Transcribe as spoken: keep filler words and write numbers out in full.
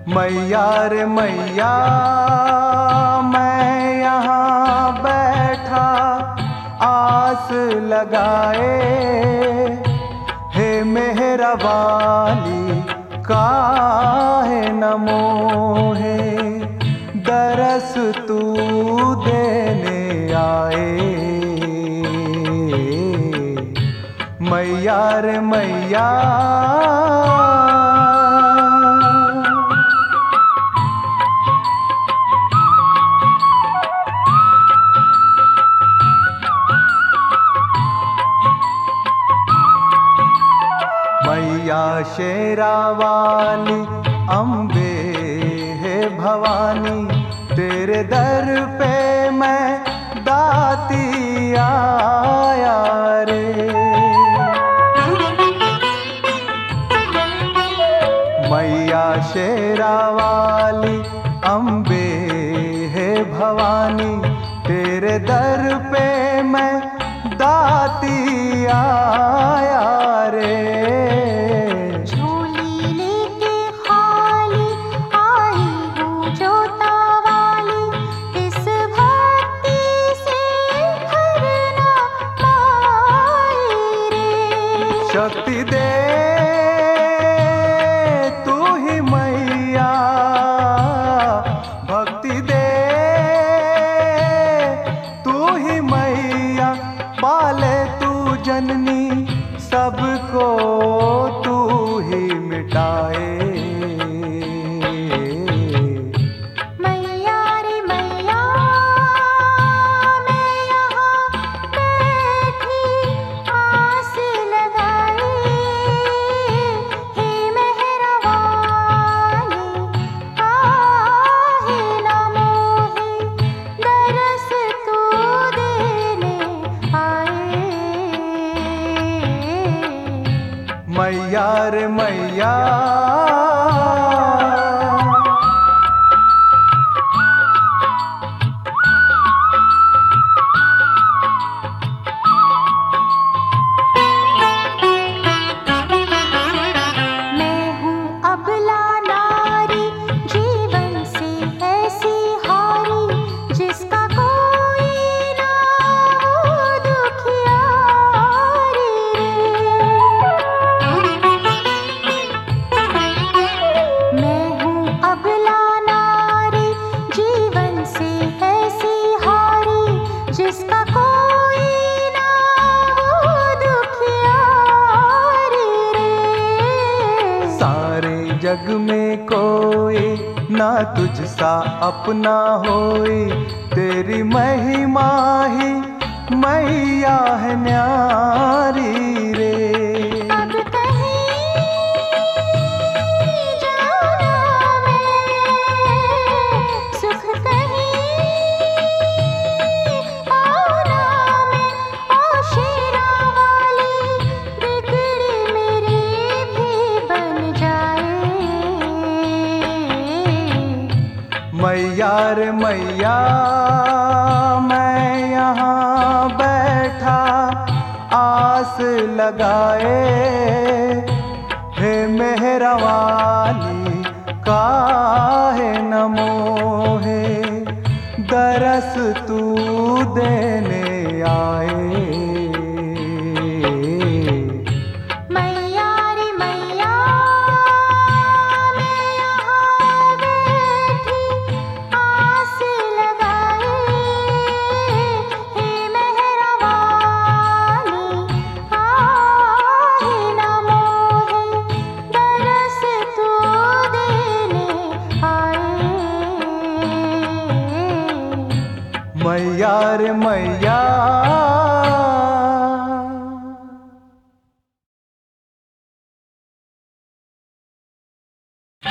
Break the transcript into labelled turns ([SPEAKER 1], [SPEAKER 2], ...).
[SPEAKER 1] मैया रे मैया मैं यहाँ बैठा आस लगाए, हे मेहरा वाली काहे न मोहे दरस तू देने आए। मैया रे मैया मैया शेरा वाली अम्बे है भवानी, तेरे दर पे मैं दाती आया रे। मैया शेरा वाली अम्बे है भवानी, तेरे दर पे मैं दाती आया रे। शक्ति दे तू ही मैया, भक्ति दे तू ही मैया, पाले तू जननी सबको तू ही मिटाए। मैया रे मैया
[SPEAKER 2] जिसका कोई ना वो दुखियारी रे।
[SPEAKER 1] सारे जग में कोई ना तुझ सा अपना होई, तेरी महिमा ही मैया है न्यारी रे। मैया रे मैया मैं यहाँ बैठा आस लगाए, हे मेहरा वाली काहे न मोहे दरस तू देने आए। मैया रे मैया